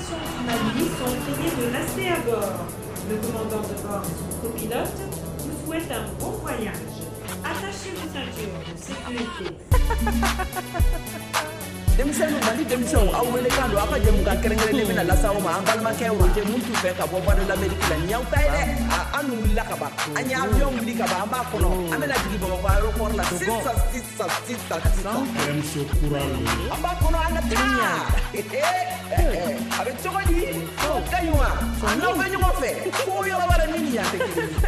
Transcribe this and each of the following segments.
sont du Mali sont priés de rester à bord. Le commandant de bord et son copilote vous souhaitent un bon voyage. Attachez vos ceintures de sécurité. Denmisɛnninw Mali denmisɛnw aw wele kan don aw ka jɛmukan kɛrɛnkɛrɛnnen bɛna lase aw ma an balimakɛw ma mun t'u fɛ ka bɔ voie de l'Amérique la nin y'aw ta ye dɛ an dun wulila ka ban an ye avion wuli ka ban an b'a kɔnɔ an bɛna jigin Bamakɔ aéroport la sisan an b'a kɔnɔ an ka taa a bɛ cogo di o ka ɲi wa n'aw bɛ ɲɔgɔn fɛ ko yɔrɔ wɛrɛ min ni yan tɛ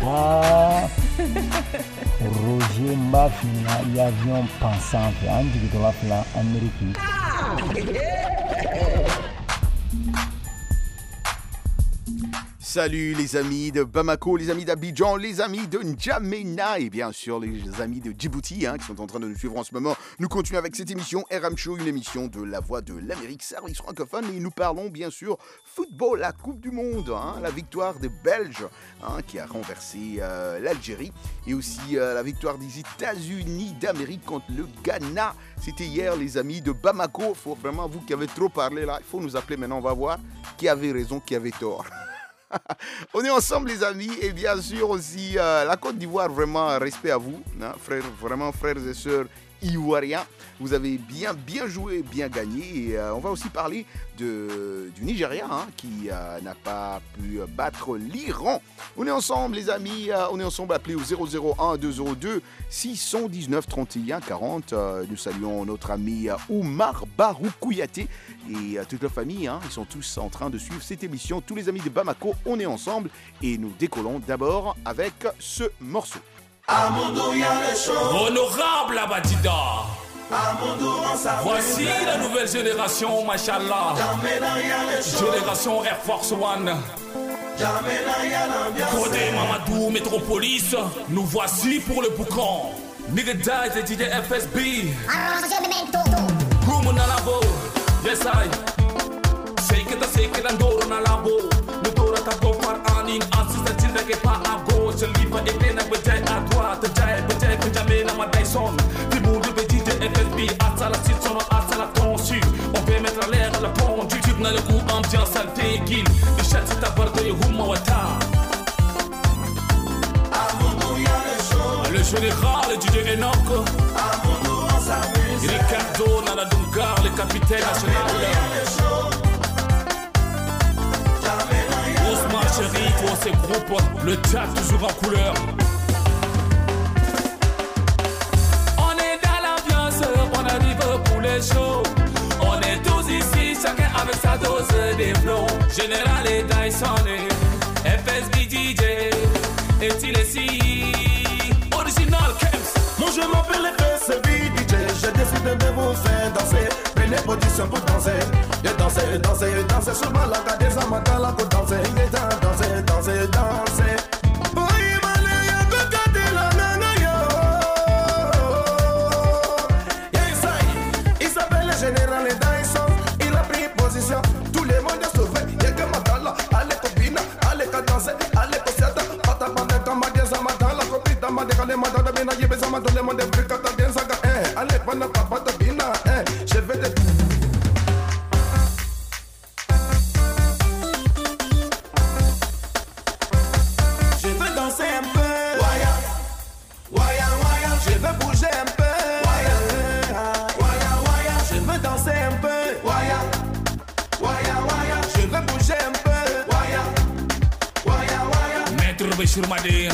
kelen Roger Mbafina l'avion pensant an jigitɔla fila Amérique. Salut les amis de Bamako, les amis d'Abidjan, les amis de N'Djamena et bien sûr les amis de Djibouti qui sont en train de nous suivre en ce moment. Nous continuons avec cette émission RM Show, une émission de la voix de l'Amérique, service francophone, et nous parlons bien sûr football, la Coupe du Monde, la victoire des Belges qui a renversé l'Algérie et aussi la victoire des États-Unis d'Amérique contre le Ghana. C'était hier les amis de Bamako. Faut vraiment, vous qui avez trop parlé là, il faut nous appeler maintenant, on va voir qui avait raison, qui avait tort. On est ensemble les amis et bien sûr aussi la Côte d'Ivoire, vraiment respect à vous, frères, vraiment frères et sœurs ivoiriens. Vous avez bien joué, bien gagné et on va aussi parler du Nigeria qui n'a pas pu battre l'Iran. On est ensemble les amis, on est ensemble appelés au 001 202 619 31 40. Nous saluons notre ami Oumar Barou Kouyaté et toute la famille, ils sont tous en train de suivre cette émission. Tous les amis de Bamako, on est ensemble et nous décollons d'abord avec ce morceau. Honorable Abadida, voici la nouvelle génération, machallah. Génération Air Force One. Côté Mamadou, Métropolis, nous voici pour le boucan. Nigga died et DJ FSB. Gumu Nalabo, yes I. Say que l'andoro Nalabo. Nous t'aura ta go par anin, insiste til que pas à gauche. Livre et plein à bataille à droite. Bataille que jamais n'a ma Dyson. Du monde de DJ FSB, à la situation, à la tension. On peut mettre à l'air à la ponte. YouTube n'a le goût ambiance santé qu'il. Le chat c'est à bord de Huma Wata. Le général DJ Enoch. Ricardo Naladungar, le capitaine national. Ousmane Chéri, pour ces groupes, le chat toujours en couleur. On est dans l'ambiance, on arrive pour les shows. On est tous ici, chacun avec sa dose de flow. Général et Dyson, FSB DJ, est-il ici? Original Kems. Moi je m'appelle FSB DJ, j'ai décidé de vous faire danser. Prenez position pour danser. Et danser sur ma laga des amateurs là pour danser. Et danser. Il s'appelle le général Dyson. Il a pris position. Tout le monde est sauvé. Y'a que Matala. Allez copine, allez qu'à danser. Allez qu'à s'yata. Pata pata kama des amateurs. La copine dama de kale madada bina yebe sama tout le monde est pris kata densaga. Allez pana papa de bina. Je vais te. Chourmadé,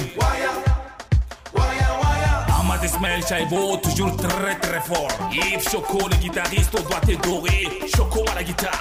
Ahmad Ismaël Chaïbo, toujours très très fort. Yves Choco, le guitariste, au doigt et doré. Choco à la guitare.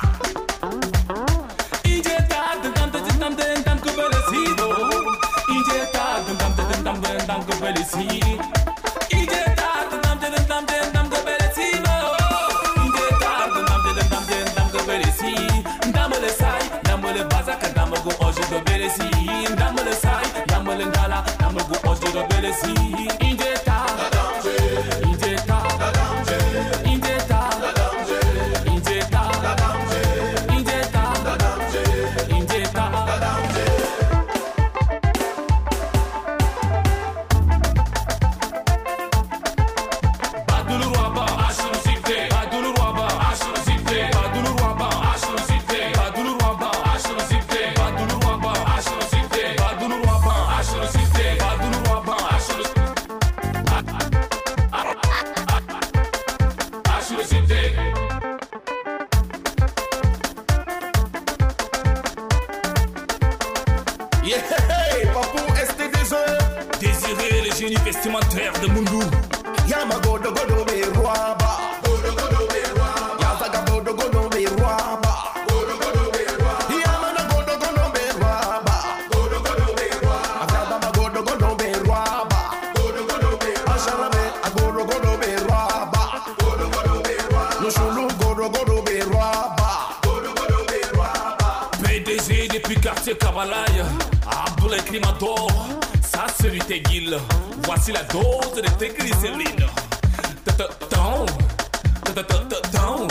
Yeah, Papou STDG. Désiré, le génie vestimentaire de Mundu. Yama godo godo be roaba. Godo godo be roaba. Yazaga godo godo be roaba. Godo godo be roaba. Yama na godo godo be roaba. Godo godo be roaba. Afada ma godo godo be roaba. Godo godo be roaba. Asharabe a godo godo be roaba. Godo godo be roaba. No shulu godo godo be roaba. Godo godo be roaba. PDG depuis quartier Kabalaya. Abdoulaye Climator. Ça c'est du Teguil. Voici la dose de tes glycérines. Down. Down.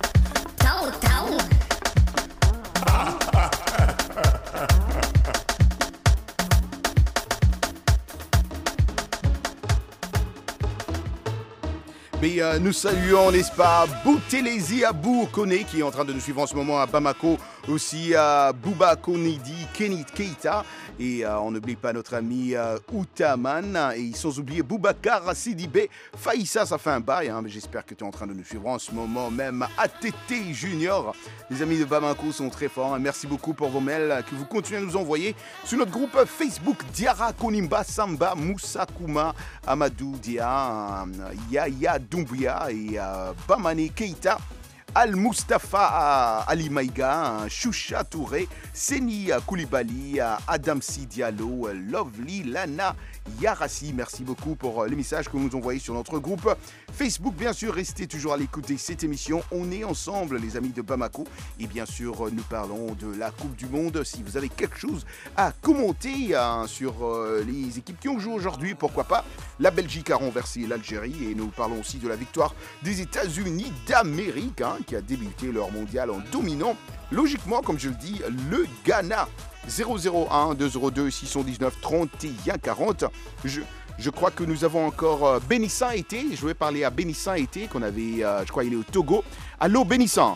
Mais nous saluons, n'est-ce pas, Boutelezi Abou Kone qui est en train de nous suivre en ce moment à Bamako, aussi à Bouba Konedi, Kenny Keita, et on n'oublie pas notre ami Outaman, et sans oublier Boubacar Sidibé, Faïssa, ça fait un bail, hein, mais j'espère que tu es en train de nous suivre en ce moment, même ATT Junior. Les amis de Bamako sont très forts, hein. Merci beaucoup pour vos mails que vous continuez à nous envoyer sur notre groupe Facebook Diara Konimba Samba Moussa Kouma Amadou Dia Yaya Doumbouya et Bamane Keita, Al-Mustafa Ali Maïga, Choucha Touré, Seni Koulibaly, Adamsi Diallo, Lovely Lana Yarassi. Merci beaucoup pour les messages que vous nous envoyez sur notre groupe Facebook. Bien sûr, restez toujours à l'écoute de cette émission. On est ensemble, les amis de Bamako. Et bien sûr, nous parlons de la Coupe du Monde. Si vous avez quelque chose à commenter sur les équipes qui ont joué aujourd'hui, pourquoi pas. La Belgique a renversé l'Algérie. Et nous parlons aussi de la victoire des États-Unis d'Amérique, hein, qui a débuté leur mondial en dominant, logiquement, comme je le dis, le Ghana. 001 202 619 31 40. Je crois que nous avons encore Bénissan été. Je vais parler à Bénissan été qu'on avait, je crois il est au Togo. Allô Bénissan.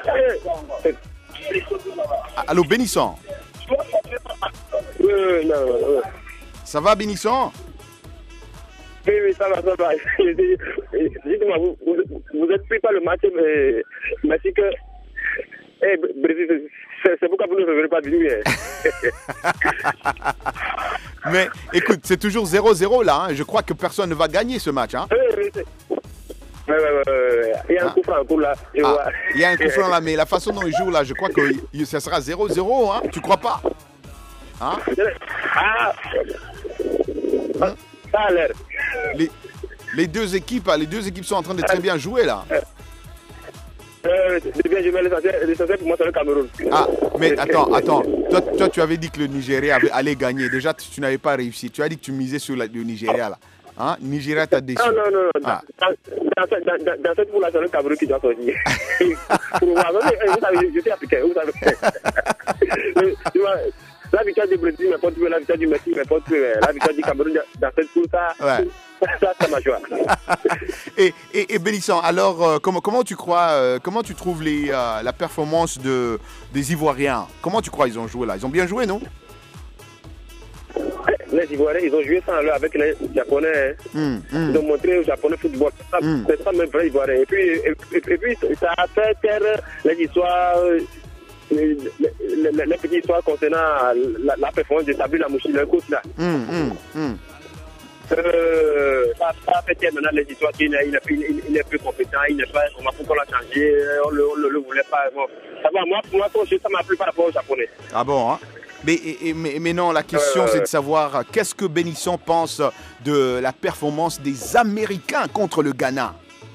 Allô Bénissan. Ça va Bénissan? Oui, ça va. Dites-moi, vous êtes pris par le match, mais c'est que... Brésil, c'est pourquoi vous ne revenez pas venir. Mais écoute, c'est toujours 0-0 là. Hein. Je crois que personne ne va gagner ce match. Hein. Oui. Il y a un coup franc là. Il y a un coup franc là, mais la façon dont il joue là, je crois que ça sera 0-0. Hein. Tu crois pas? Hein? Ça a l'air. Les deux équipes sont en train de très bien jouer là. L'essentiel pour moi, c'est le Cameroun. Ah, mais attends. Toi, tu avais dit que le Nigeria allait gagner. Déjà, tu n'avais pas réussi. Tu as dit que tu misais sur le Nigeria là. Hein? Nigeria t'a déçu. Non. Ah. Dans cette poule-là, c'est le Cameroun qui doit sortir. Pour moi, vous savez, je suis africain. Vous savez. La victoire du Brésil m'importe peu, la victoire du Mexique m'importe peu. La victoire du Cameroun dans cette poule, ça m'a joie. Et Bénissan, alors comment tu crois, comment tu trouves la performance des Ivoiriens? Comment tu crois ils ont joué là? Ils ont bien joué, non? Les Ivoiriens, ils ont joué sans leur avec les Japonais. Ils ont montré au Japonais football. C'est ça même vrai Ivoirien. Et puis, ça a fait taire les histoires. Les petites histoires concernant la performance de Sabri Lamouchi, le coach là. Ça a fait taire maintenant les histoires qu'il est plus compétent, il n'est pas, pourquoi on l'a changé, on le voulait pas. Bon. Ça va, moi, ça m'a plu par rapport aux Japonais. Ah bon, hein? Mais non, la question c'est de savoir qu'est-ce que Bénisson pense de la performance des Américains contre le Ghana.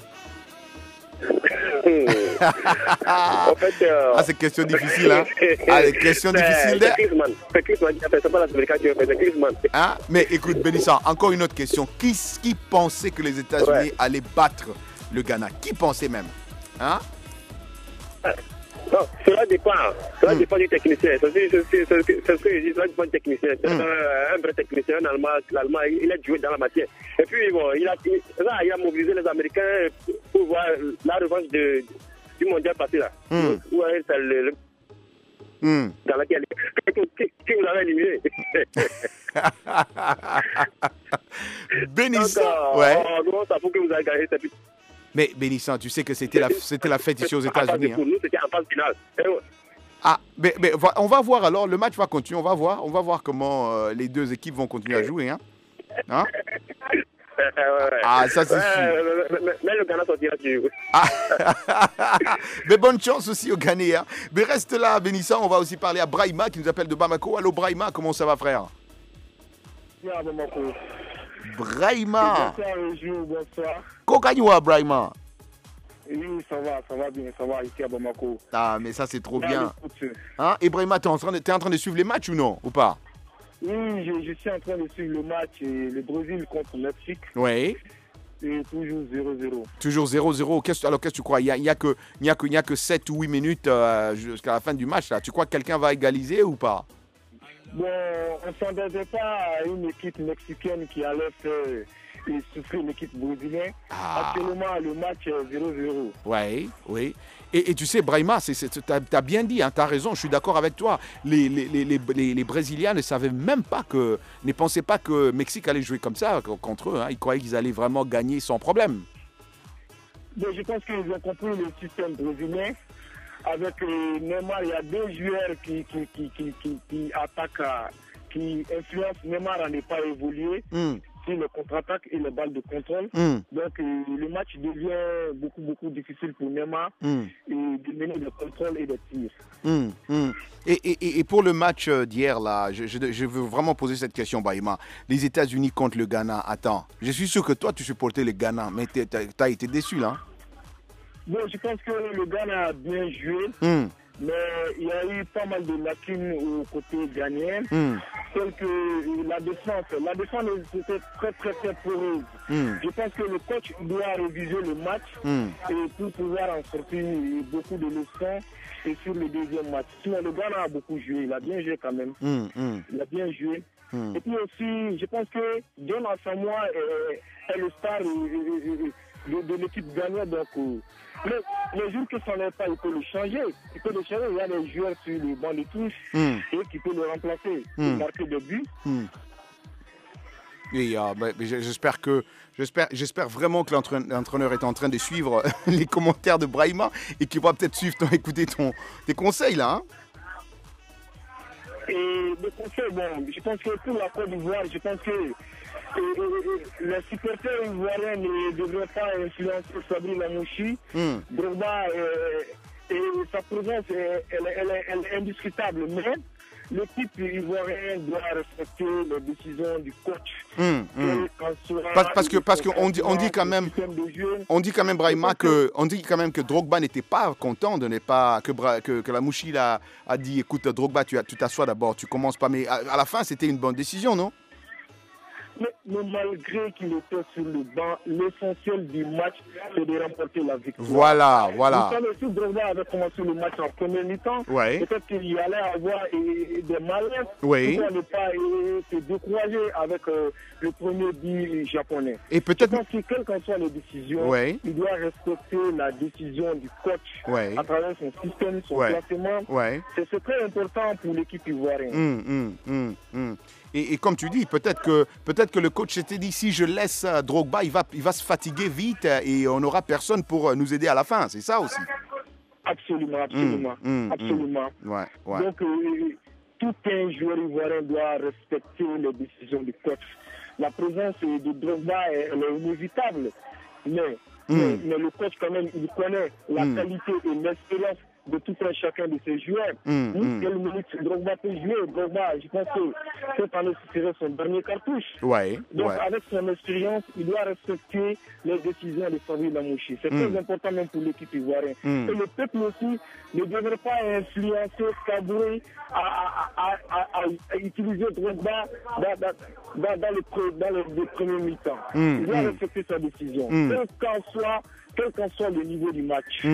En fait, c'est une question difficile, hein? Question difficile. C'est Klinsmann qui a fait, c'est pas l'Américain qui a fait, c'est Klinsmann. Hein? Mais écoute, Bénisson, encore une autre question. Qui pensait que les États-Unis allaient battre le Ghana? Qui pensait même? Hein? Non, cela dépend du technicien. C'est ce que je dis, cela dépend du technicien. C'est un vrai technicien, l'Allemand, il a joué dans la matière. Et puis, bon, il a mobilisé les Américains pour voir la revanche du mondial passé là. Où c'est le dans laquelle qui vous avez éliminé. Bénisson, ouais. Non, ça faut que vous avez gagné cette. Mais Bénisson, tu sais que c'était la fête ici aux États-Unis. Pour nous, c'était en phase finale. Ah, mais on va voir alors, le match va continuer, on va voir comment les deux équipes vont continuer à jouer. Hein? Ah, ça c'est sûr. Mais le Ghana sortira du... Mais bonne chance aussi aux Ghanéens. Mais reste là, Bénissa, on va aussi parler à Brahima qui nous appelle de Bamako. Allô Brahima, comment ça va frère? Bien, Bamako. Brahima. Bonsoir. Kokanywa Brahima. Oui, ça va bien, ça va ici à Bamako. Ah, mais ça c'est trop bien. Hein? Et Brahima, t'es en train de suivre les matchs ou non? Ou pas? Oui, je suis en train de suivre le match, le Brésil contre le Mexique. Oui. Et toujours 0-0. Toujours 0-0. Alors qu'est-ce que tu crois? Il n'y a que 7 ou 8 minutes jusqu'à la fin du match. Là. Tu crois que quelqu'un va égaliser ou pas? Bon, on ne s'entendait pas à une équipe mexicaine qui allait faire souffrir l'équipe brésilienne. Actuellement, le match est 0-0. Oui, oui. Et tu sais, Brahima, tu as bien dit, hein, tu as raison, je suis d'accord avec toi. Les Brésiliens ne pensaient pas que Mexique allait jouer comme ça contre eux. Hein. Ils croyaient qu'ils allaient vraiment gagner sans problème. Mais je pense qu'ils ont compris le système brésilien. Avec Neymar, il y a deux joueurs qui attaquent, qui influencent Neymar à ne pas évoluer. Sur le contre-attaque et les balles de contrôle. Donc le match devient beaucoup difficile pour Neymar et de mener le contrôle et le tir. Et pour le match d'hier, là, je veux vraiment poser cette question, Brahima. Les États-Unis contre le Ghana, attends, je suis sûr que toi tu supportais le Ghana, mais tu as été déçu là. Bon, je pense que le Ghana a bien joué. Mais il y a eu pas mal de lacunes au côté ghanéen, telles que la défense était très poreuse. Je pense que le coach doit réviser le match et pour pouvoir en sortir beaucoup de leçons et sur le deuxième match. Sinon, le Ghana a beaucoup joué, il a bien joué quand même. Il a bien joué. Et puis aussi, je pense que John Asamoah est le star de l'équipe ghanéenne. Donc, le jour que ça n'est pas, il peut le changer. Il peut le changer. Il y a des joueurs sur le banc de touche et qui peut le remplacer pour marquer des buts. Et j'espère vraiment que l'entraîneur est en train de suivre les commentaires de Brahima et qu'il va peut-être écouter tes conseils là. Hein? Et le conseil, bon, je pense que pour la Côte d'Ivoire, je pense que les supporters ivoiriens ne devraient pas influencer Sabri Lamouchi. Drogba, et sa présence, elle est indiscutable. Mais l'équipe ivoirienne doit respecter les décisions du coach. Parce qu'on dit quand même, Brahima, que Drogba n'était pas content de ne pas que Lamouchi a dit, écoute Drogba, tu t'assois d'abord, tu commences pas. Mais à la fin, c'était une bonne décision, non? Mais malgré qu'il était sur le banc, l'essentiel du match, c'est de remporter la victoire. Voilà. Vous savez, si Drogba avait commencé le match en premier mi-temps, peut-être qu'il y allait avoir des malins pour ne pas se décourager avec le premier but japonais. Et peut-être... Je pense que quelles qu'en soient les décisions, il doit respecter la décision du coach à travers son système, son classement. C'est très important pour l'équipe ivoirienne. Et comme tu dis, peut-être que le coach s'était dit, si je laisse Drogba, il va se fatiguer vite et on n'aura personne pour nous aider à la fin. C'est ça aussi. Absolument. Donc, tout un joueur ivoirien doit respecter les décisions du coach. La présence de Drogba, elle est inévitable. Mais le coach, quand même, il connaît la qualité et l'expérience de tout un chacun de ces joueurs. Quelle minute Drogba peut jouer? Drogba, je pense que cette année, ce serait son dernier cartouche. Donc, avec son expérience, il doit respecter les décisions de Sabri Lamouchi. C'est très important même pour l'équipe ivoirienne. Et le peuple aussi ne devrait pas influencer Kabri à utiliser Drogba dans le premier mi-temps. Il doit respecter sa décision. Quel qu'en soit le niveau du match.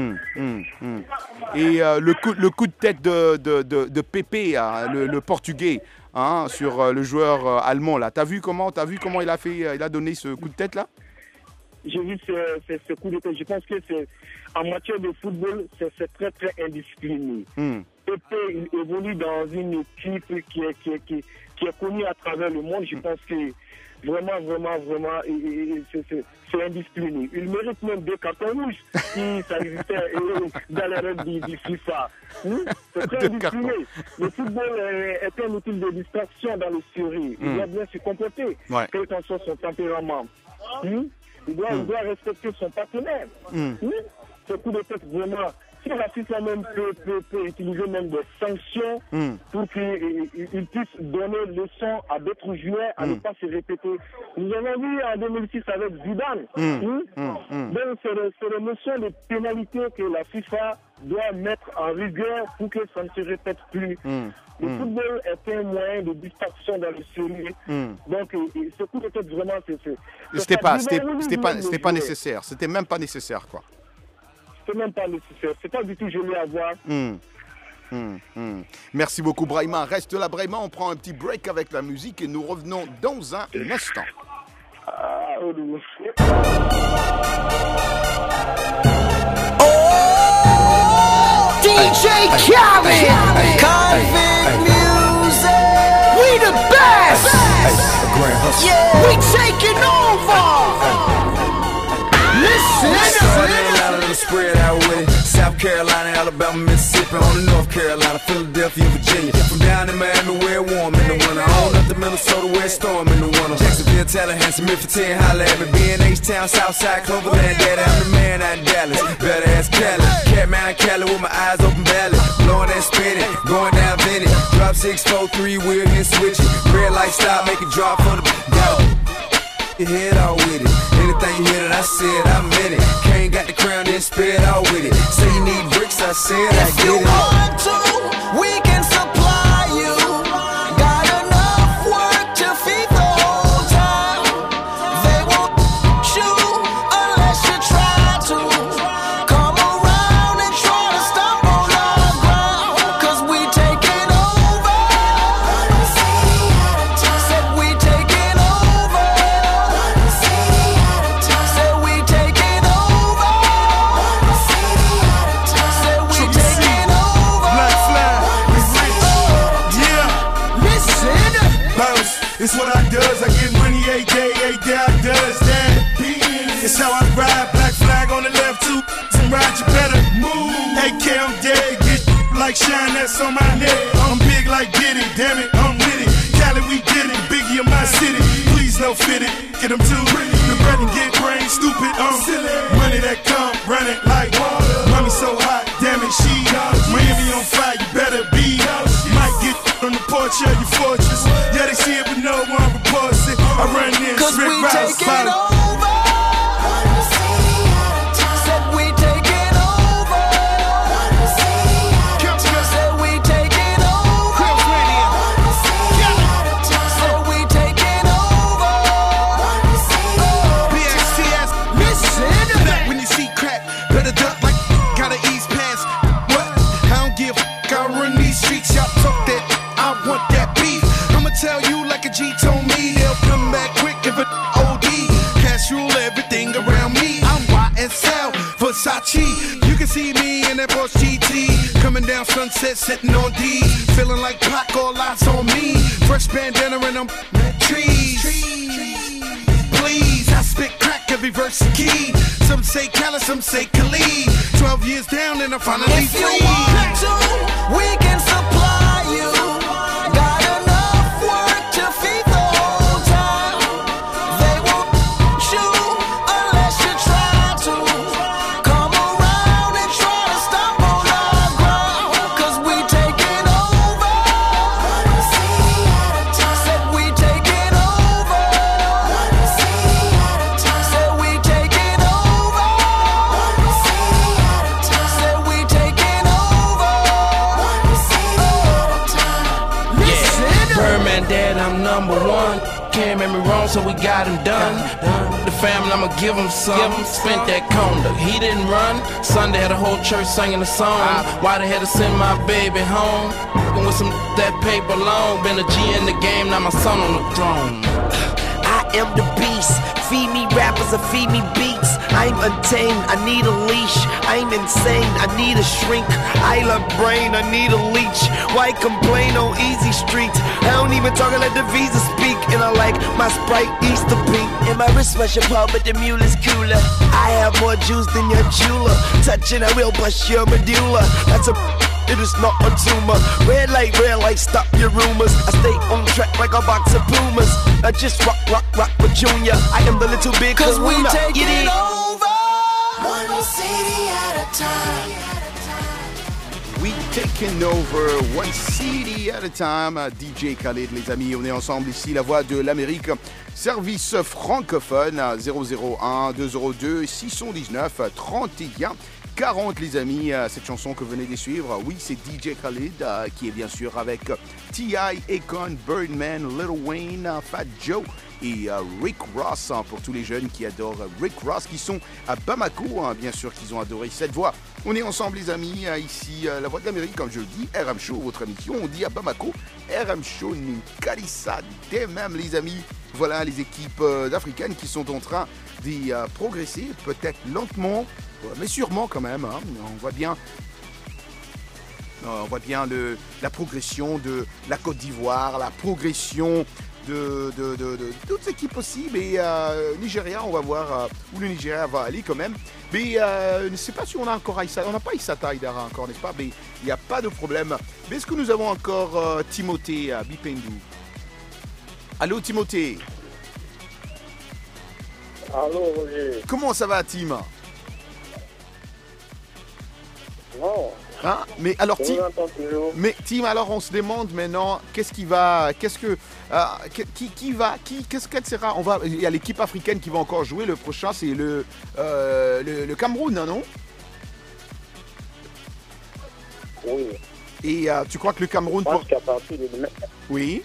Et le coup de tête de Pepe, le portugais, sur le joueur allemand, là. T'as vu comment il a donné ce coup de tête là? J'ai vu ce coup de tête. Je pense que en matière de football, c'est très indiscipliné. Pepe, il évolue dans une équipe qui est connue à travers le monde. Je pense que Vraiment, c'est indiscipliné. Il mérite même 2 cartons rouges si ça existait dans les règles du FIFA. C'est très indiscipliné. Le football est un outil de distraction dans le série. Il doit bien se comporter, quel qu'en soit son tempérament. Il doit respecter son partenaire. Ce coup de tête, vraiment, si la FIFA même peut utiliser même des sanctions pour qu'il puisse donner leçon à d'autres joueurs à ne pas se répéter. Nous avons vu en 2006 avec Zidane. Donc c'est la notion de pénalité que la FIFA doit mettre en rigueur pour que ça ne se répète plus. Le football est un moyen de distraction dans le série. Donc ce coup de tête vraiment c'était pas nécessaire. C'était même pas nécessaire quoi. C'est même pas nécessaire, c'est pas du tout joli à voir. Merci beaucoup Brahima, reste là Brahima, on prend un petit break avec la musique et nous revenons dans un instant. DJ Khaled, Convict Music, we the best, yeah, we taking over. Listen. Spread out with it. South Carolina, Alabama, Mississippi, on the North Carolina, Philadelphia, Virginia. From down in Miami where it's warm in the winter, on up to Minnesota where it's storm in the winter. Jacksonville, Tallahassee, Memphis, 10, holla at me. B&H-Town, Southside, Cloverland, Daddy, I'm the man out in Dallas. Better ask Cali, Catman Cali with my eyes open valley. Blowing and spinning, going down Vinny. Drop 6, 4, 3, wheel and switch it. Red light stop, make it drop for the go. Your head all with it. Anything you hear that I said, I meant it. Kane got the crown, then spit out with it. Say you need bricks, I said I get it. If you want to, we can supply you. Got enough work to feed the whole town. They won't shoot unless you try to. Come around and try to stop on our ground. Cause we taking over. Said we taking over. Said we taking over. Said we taking over. Black flag, we rich. Yeah. Listen. Bounce, it's what I does. I get money every day I does that. It's how I ride. Black flag on the left, 2 and ride, you better move. AK, I'm dead. Get like shine, that's on my neck. I'm big like Diddy, damn it, I'm with it. Cali, we did it. Biggie in my city. Please no fit it. Get them too. The bread and get brain stupid. Money that come, run it like water. Mommy so hot, damn it, she Miami on fire, you better be. Might get on the porch of your fortress. Yeah, they see it, but no one reports it. I run in, Cause Rick we Rouse, taking over. Said we taking over. Said we taking over. Said we taking over. BXTS, Listen. back when you see crack, better duck like gotta ease past. What? I don't give a f***, I run these streets, y'all talk that, I want that beef. I'ma tell you like a G told me, they'll come back quick if it OD. Cash rule everything around me, I'm YSL, Versace. You can see me in that Porsche GT, coming down Sunset, sitting on D. Feeling like Pac, all eyes on me. Fresh bandana and I'm trees. Please, I spit crack every verse and key. Some say Cali, some say Khalid. 12 years down and I'm finally If you free. want to, we can supply you. Got enough work to feed the whole town. They won't shoot unless you try to. Come around and try to stop on our ground. Cause we taking over. Said we taking over. Said we taking over. Said we taking over. Listen. Birdman dad, I'm number one. Can't make me wrong, so we got him done. The family, I'ma give him some. Spent that condo, he didn't run. Sunday had a whole church singing a song. Why they had to send my baby home? With some that paper long. Been a G in the game, now my son on the throne. I am the beast. Feed me rappers or feed me beats. I'm untamed, I need a leash. I'm insane, I need a shrink. I love brain, I need a leech. Why complain on easy streets? I don't need even talking like the visa speak. And I like my Sprite Easter pink. And my wrist was your paw, but the mule is cooler. I have more juice than your jeweler. Touching, I will bust your medulla. That's a it is not a tumor. Red light, stop your rumors. I stay on track like a box of Pumas. I just rock with Junior. I am the little big Cause we taking it over one city at a time. We taking over one city at a time. DJ Khaled, les amis, on est ensemble ici, la voix de l'Amérique. Service francophone 001 202 619 31 40, les amis. Cette chanson que vous venez de suivre, oui, c'est DJ Khaled qui est bien sûr avec T.I., Akon, Birdman, Lil Wayne, Fat Joe et Rick Ross, pour tous les jeunes qui adorent Rick Ross, qui sont à Bamako, bien sûr qu'ils ont adoré cette voix. On est ensemble, les amis, ici, la voix de l'Amérique, comme je le dis, RM Show, votre émission, on dit à Bamako, RM Show Ninkalissa, dès même, les amis. Voilà les équipes africaines qui sont en train d'y progresser, peut-être lentement, mais sûrement quand même. Hein. On voit bien la progression de la Côte d'Ivoire, la progression de toutes les équipes possibles. Et Nigeria, on va voir où le Nigeria va aller quand même. Mais je ne sais pas si on a encore Aïssa. On n'a pas Issa Taïdara encore, n'est-ce pas? Mais il n'y a pas de problème. Mais est-ce que nous avons encore Timothée Bipendou? Allô Timothée. Allô Roger. Comment ça va Tim? Non. Hein? Mais alors Tim, alors on se demande maintenant qu'est-ce qu'elle sera? Il y a l'équipe africaine qui va encore jouer. Le prochain c'est le Cameroun, non? Oui. Et tu crois que le Cameroun qu'à partir de demain. Oui.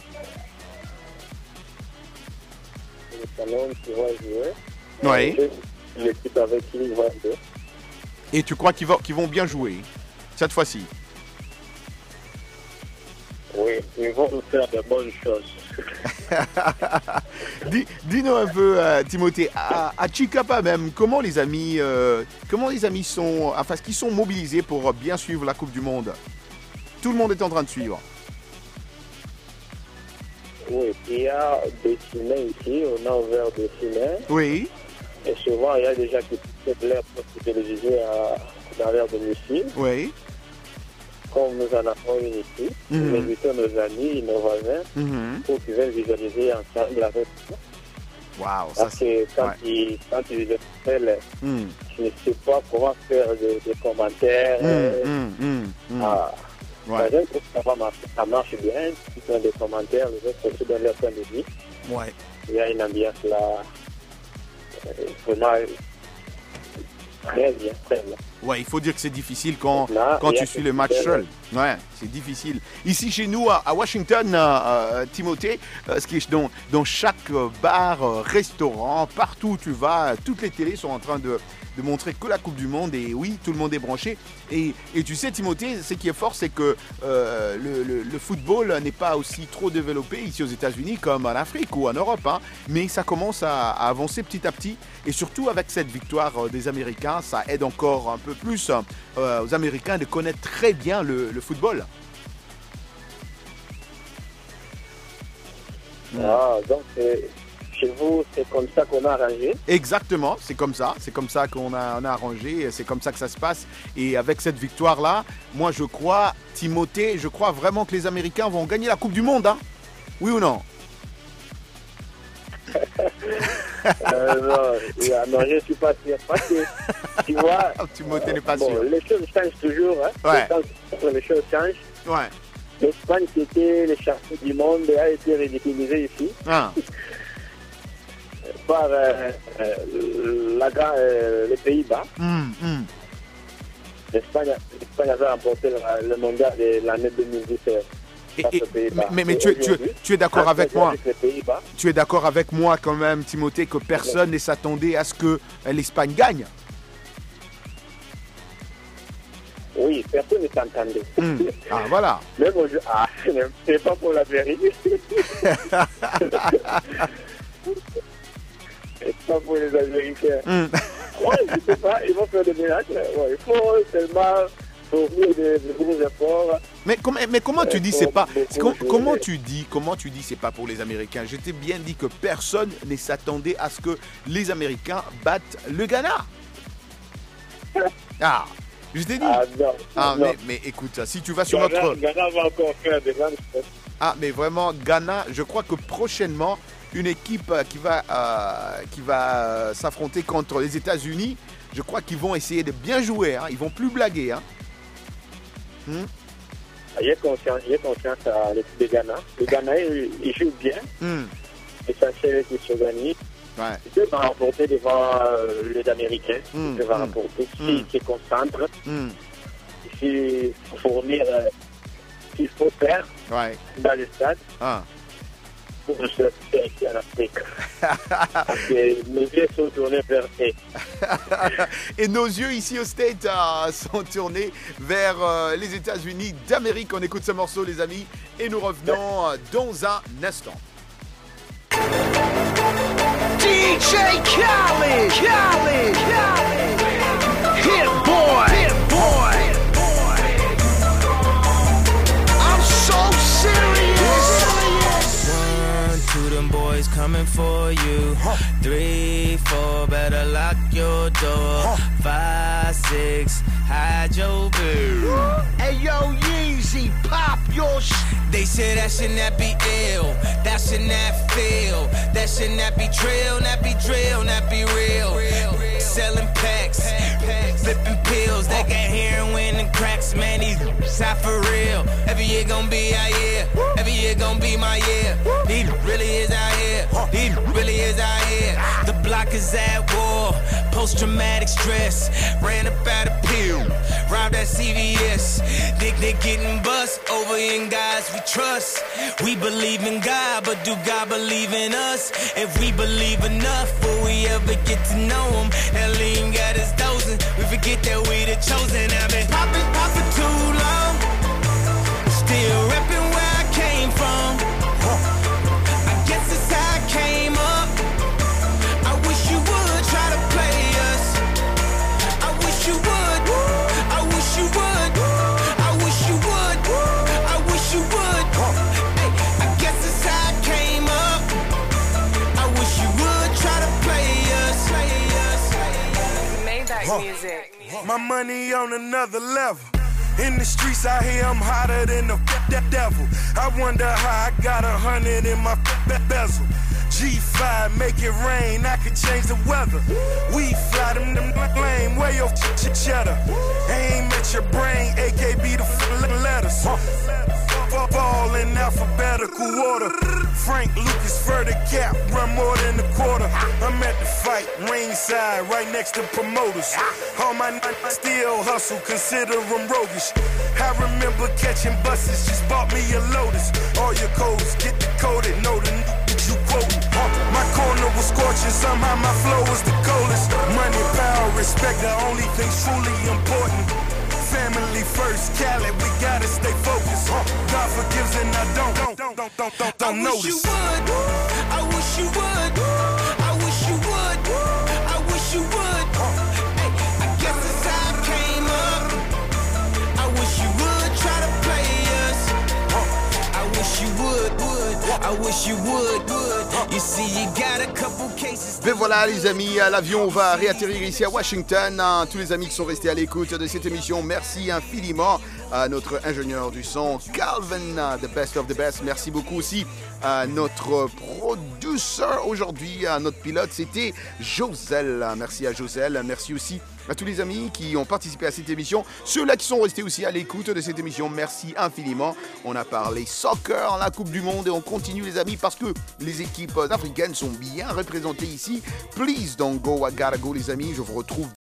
Le Cameroun qui va jouer. Oui. L'équipe avec qui il va jouer. Et tu crois qu'ils vont bien jouer cette fois-ci? Oui, ils vont nous faire de bonnes choses. Dis-nous un peu, Timothée, à Chikapa même, comment les amis sont, enfin, est-ce qu'ils sont mobilisés pour bien suivre la Coupe du Monde? Tout le monde est en train de suivre. Oui, il y a des ciné ici, on a ouvert des ciné. Oui. Et souvent, il y a des gens qui peuvent l'air pour téléviser dans l'air de missile. Oui. Comme nous en avons une ici, nous invitons nos amis, nos voisins, pour qu'ils viennent visualiser ensemble avec nous. Wow, parce que quand ils appellent, je ne sais pas comment faire des commentaires. Ouais. Ça marche bien, ils font des commentaires, les autres aussi donnent leur point de vue. Ouais. Il y a une ambiance là, vraiment très bien, très bien. Ouais, il faut dire que c'est difficile quand tu suis le match seul. Ouais, c'est difficile. Ici, chez nous, à Washington, Timothée, ce qui est dans chaque bar, restaurant, partout où tu vas, toutes les télés sont en train de montrer que la Coupe du Monde. Et oui, tout le monde est branché. Et tu sais, Timothée, ce qui est fort, c'est que le football n'est pas aussi trop développé ici aux États-Unis comme en Afrique ou en Europe. Hein, mais ça commence à avancer petit à petit. Et surtout, avec cette victoire des Américains, ça aide encore un peu plus aux Américains de connaître très bien le football. Ah, donc chez vous, c'est comme ça qu'on a arrangé? Exactement, c'est comme ça qu'on a arrangé, c'est comme ça que ça se passe. Et avec cette victoire-là, moi je crois, Timothée, je crois vraiment que les Américains vont gagner la Coupe du Monde, hein? Oui ou non? Non, je ne suis pas sûr. Parce que, tu vois, Timothée n'est pas sûr. Les choses changent toujours. Hein. Ouais. Les choses changent. Ouais. L'Espagne, qui était le champion du monde, a été ridiculisé ici. Ah. Par les Pays-Bas. L'Espagne avait remporté le mondial de l'année 2017. Mais tu es d'accord avec moi? Tu es d'accord avec moi quand même, Timothée, que personne ne s'attendait à ce que l'Espagne gagne? Oui, personne ne s'entendait. Ah, voilà. Même aujourd'hui, c'est pas pour la vérité. C'est pas pour les Américains. Ouais, je sais pas, ils vont faire des miracles. Ouais, il faut seulement fournir de gros efforts. Mais comment tu dis c'est pas comment tu dis c'est pas pour les Américains? Je t'ai bien dit que personne ne s'attendait à ce que les Américains battent le Ghana. Ah, je t'ai dit. Non. Mais écoute, si tu vas sur notre... Ghana va encore faire des grandes choses. Ah, mais vraiment, Ghana, je crois que prochainement, une équipe qui va s'affronter contre les États-Unis, je crois qu'ils vont essayer de bien jouer. Hein. Ils vont plus blaguer. Hein. Il est conscient à l'équipe de Ghana. Le Ghana, il joue bien. L'essentiel est qu'il s'organise. Ouais. Il peut remporter devant les Américains. Il peut remporter s'il se concentre. S'il faut fournir ce qu'il faut faire dans le stade. Pour se faire ici en Afrique. Parce que nos yeux sont tournés vers eux. Et nos yeux ici au States sont tournés vers les États-Unis d'Amérique. On écoute ce morceau, les amis, et nous revenons dans un instant. DJ Khaled, Hit boy, I'm so serious. 1, 2, them boys coming for you. 3, 4, better lock your door. 5, 6, hide your boo. Hey yo, Yeezy, pop your They say that should not be ill, that should not feel, that should not be trill, not be drill, not be real. Selling packs, flipping pills, they got heroin and cracks, man, these out for real. Every year gonna be our year, every year gonna be my year. These really is out here, these really is out here. The block is at war, post-traumatic stress, ran up out of pill, robbed at CVS. They getting bust over in guys we trust. We believe in God, but do God believe in us? If we believe enough, will we ever get to know him? That lean got us dozing, we forget that we the chosen. I've been popping for too long, still repping where I came from. I guess it's how I came up. I wish you would try to play us. I wish you would, I wish you would, I wish you would, I wish you would. Hey, I guess it's how I came up. I wish you would try to play us. Maybach music. My money on another level. In the streets out here, I'm hotter than the devil. I wonder how I got 100 in my bezel. G5, make it rain, I could change the weather. We fly them lame, where your cheddar. Aim at your brain, AKB the letters. Ball in alphabetical order. Frank Lucas, Verda Cap, run more than a quarter. I'm at the fight, ringside, right next to promoters. All my still hustle, consider them roguish. I remember catching buses, just bought me a Lotus. All your codes, get decoded, know the you quoting. My corner was scorching, somehow my flow was the coldest. Money, power, respect, the only things truly important. Family first, Khaled, we gotta stay focused. God forgives and I don't notice. I wish you would, I wish you would, I wish you would. Hey, I guess it's how I came up. I wish you would try to play us. I wish you would, I wish you would. You see, you got a couple cases. Mais voilà les amis, l'avion va réatterrir ici à Washington. Tous les amis qui sont restés à l'écoute de cette émission, merci infiniment à notre ingénieur du son, Calvin, the best of the best. Merci beaucoup aussi à notre producteur aujourd'hui, à notre pilote, c'était Joselle. Merci à Joselle, merci aussi à tous les amis qui ont participé à cette émission. Ceux-là qui sont restés aussi à l'écoute de cette émission, merci infiniment. On a parlé soccer, la Coupe du Monde et on continue les amis parce que les équipes africaines sont bien représentées ici. Please don't go, I gotta go les amis. Je vous retrouve